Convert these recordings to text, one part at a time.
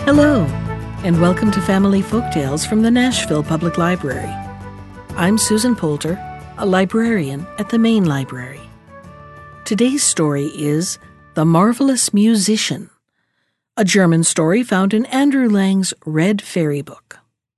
Hello, and welcome to Family Folktales from the Nashville Public Library. I'm Susan Poulter, a librarian at the Main Library. Today's story is The Marvelous Musician, a German story found in Andrew Lang's Red Fairy Book.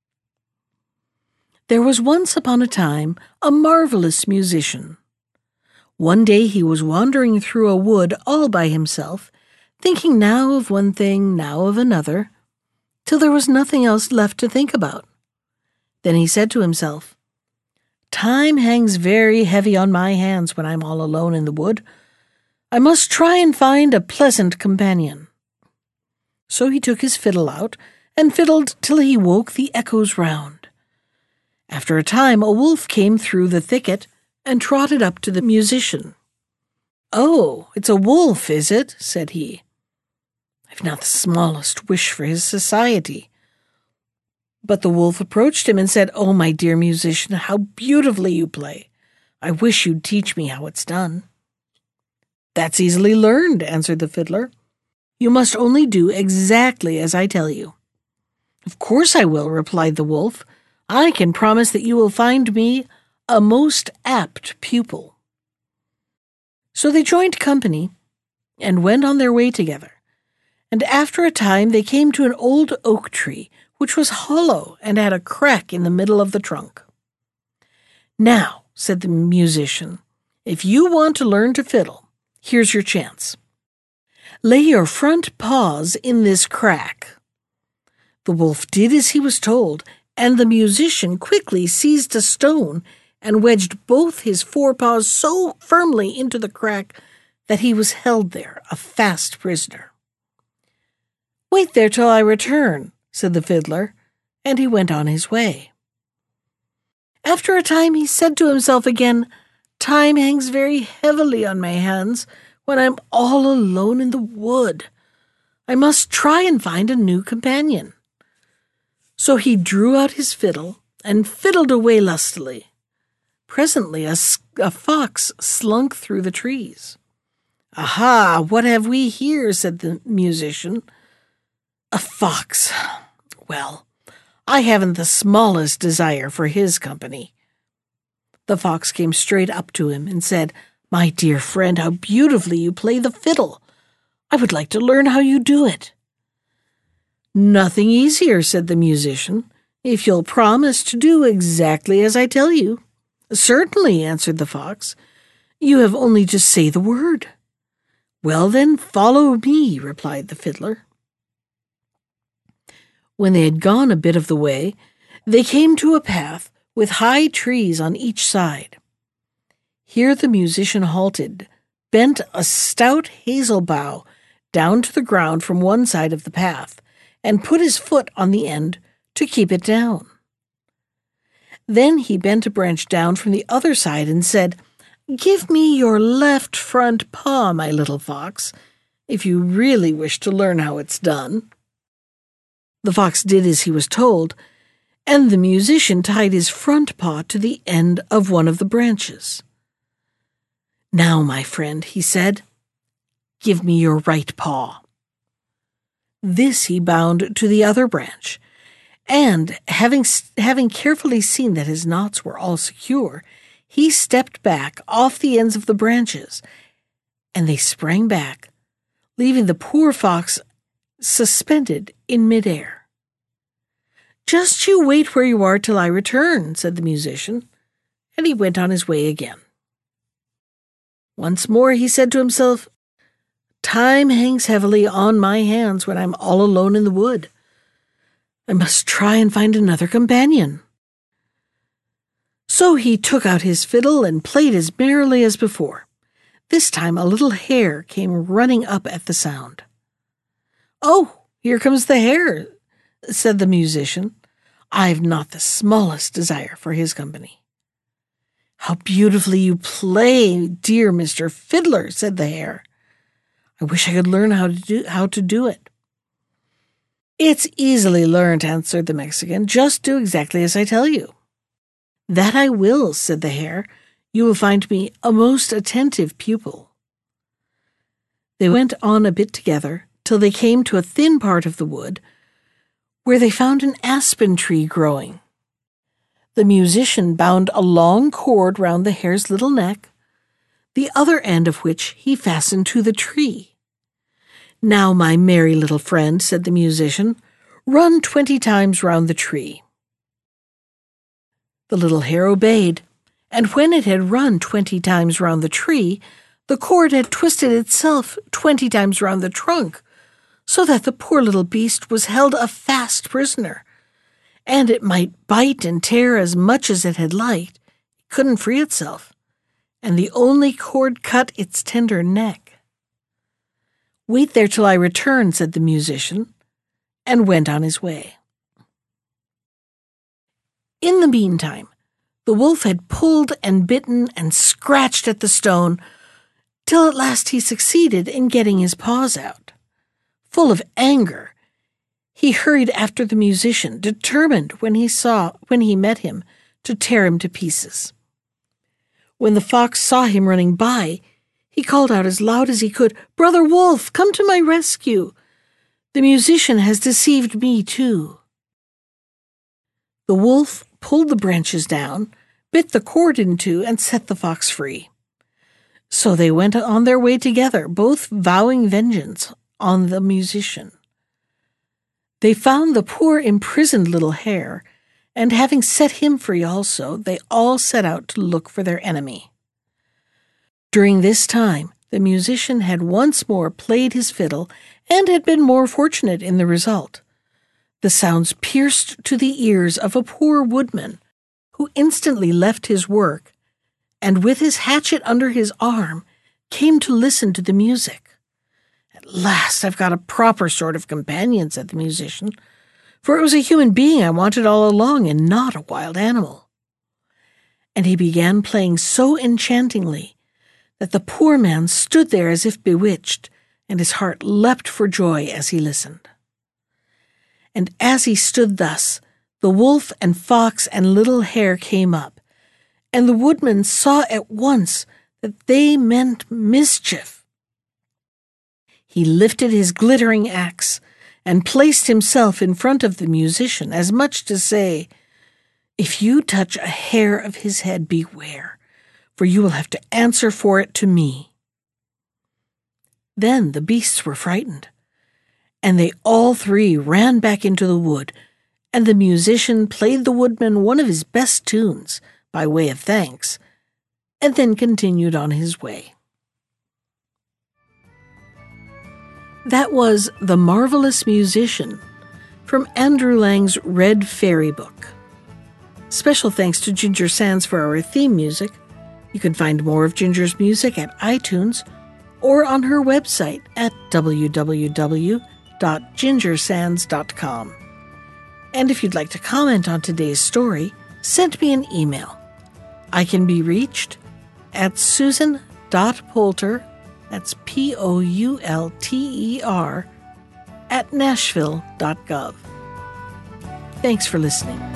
There was once upon a time a marvelous musician. One day he was wandering through a wood all by himself, thinking now of one thing, now of another, till there was nothing else left to think about. Then he said to himself, "Time hangs very heavy on my hands when I'm all alone in the wood. I must try and find a pleasant companion." So he took his fiddle out and fiddled till he woke the echoes round. After a time, a wolf came through the thicket and trotted up to the musician. "Oh, it's a wolf, is it?" said he. "I've not the smallest wish for his society." But the wolf approached him and said, "Oh, my dear musician, how beautifully you play. I wish you'd teach me how it's done." "That's easily learned," answered the fiddler. "You must only do exactly as I tell you." "Of course I will," replied the wolf. "I can promise that you will find me a most apt pupil." So they joined company and went on their way together. And after a time they came to an old oak tree, which was hollow and had a crack in the middle of the trunk. "Now," said the musician, "if you want to learn to fiddle, here's your chance. Lay your front paws in this crack." The wolf did as he was told, and the musician quickly seized a stone and wedged both his forepaws so firmly into the crack that he was held there, a fast prisoner. "Wait there till I return," said the fiddler, and he went on his way. After a time he said to himself again, "Time hangs very heavily on my hands when I'm all alone in the wood. I must try and find a new companion." So he drew out his fiddle and fiddled away lustily. Presently a fox slunk through the trees. "Aha, what have we here?" said the musician. "A fox. Well, I haven't the smallest desire for his company." The fox came straight up to him and said, "My dear friend, how beautifully you play the fiddle. I would like to learn how you do it." "Nothing easier," said the musician, "if you'll promise to do exactly as I tell you." "Certainly," answered the fox. "You have only to say the word." "Well, then, follow me," replied the fiddler. When they had gone a bit of the way, they came to a path with high trees on each side. Here the musician halted, bent a stout hazel bough down to the ground from one side of the path, and put his foot on the end to keep it down. Then he bent a branch down from the other side and said, "Give me your left front paw, my little fox, if you really wish to learn how it's done." The fox did as he was told, and the musician tied his front paw to the end of one of the branches. "Now, my friend," he said, "give me your right paw." This he bound to the other branch, and, having carefully seen that his knots were all secure, he stepped back off the ends of the branches, and they sprang back, leaving the poor fox suspended in midair. "Just you wait where you are till I return," said the musician, and he went on his way again. Once more he said to himself, "Time hangs heavily on my hands when I'm all alone in the wood. I must try and find another companion." So he took out his fiddle and played as merrily as before. This time a little hare came running up at the sound. "Oh, here comes the hare," said the musician. "I've not the smallest desire for his company." "How beautifully you play, dear Mr. Fiddler," said the hare. "I wish I could learn how to do it." "It's easily learned," answered the Mexican. "Just do exactly as I tell you." "That I will," said the hare. "You will find me a most attentive pupil." They went on a bit together till they came to a thin part of the wood where they found an aspen tree growing. The musician bound a long cord round the hare's little neck, the other end of which he fastened to the tree. "Now, my merry little friend," said the musician, "run 20 times round the tree." The little hare obeyed, and when it had run 20 times round the tree, the cord had twisted itself 20 times round the trunk, so that the poor little beast was held a fast prisoner, and it might bite and tear as much as it had liked. It couldn't free itself, and the only cord cut its tender neck. "Wait there till I return," said the musician, and went on his way. In the meantime, the wolf had pulled and bitten and scratched at the stone, till at last he succeeded in getting his paws out. Full of anger, he hurried after the musician, determined when he met him to tear him to pieces. When the fox saw him running by, he called out as loud as he could, "Brother Wolf, come to my rescue! The musician has deceived me too." The wolf pulled the branches down, bit the cord in two, and set the fox free. So they went on their way together, both vowing vengeance on the musician. They found the poor imprisoned little hare, and having set him free also, they all set out to look for their enemy. During this time, the musician had once more played his fiddle and had been more fortunate in the result. The sounds pierced to the ears of a poor woodman, who instantly left his work, and with his hatchet under his arm, came to listen to the music. "At last I've got a proper sort of companion," said the musician, "for it was a human being I wanted all along, and not a wild animal." And he began playing so enchantingly that the poor man stood there as if bewitched, and his heart leapt for joy as he listened. And as he stood thus, the wolf and fox and little hare came up, and the woodman saw at once that they meant mischief. He lifted his glittering axe and placed himself in front of the musician, as much to say, "If you touch a hair of his head, beware, for you will have to answer for it to me." Then the beasts were frightened, and they all three ran back into the wood, and the musician played the woodman one of his best tunes by way of thanks, and then continued on his way. That was The Marvelous Musician from Andrew Lang's Red Fairy Book. Special thanks to Ginger Sands for our theme music. You can find more of Ginger's music at iTunes or on her website at www.gingersands.com. And if you'd like to comment on today's story, send me an email. I can be reached at susan.poulter, that's Poulter, @nashville.gov. Thanks for listening.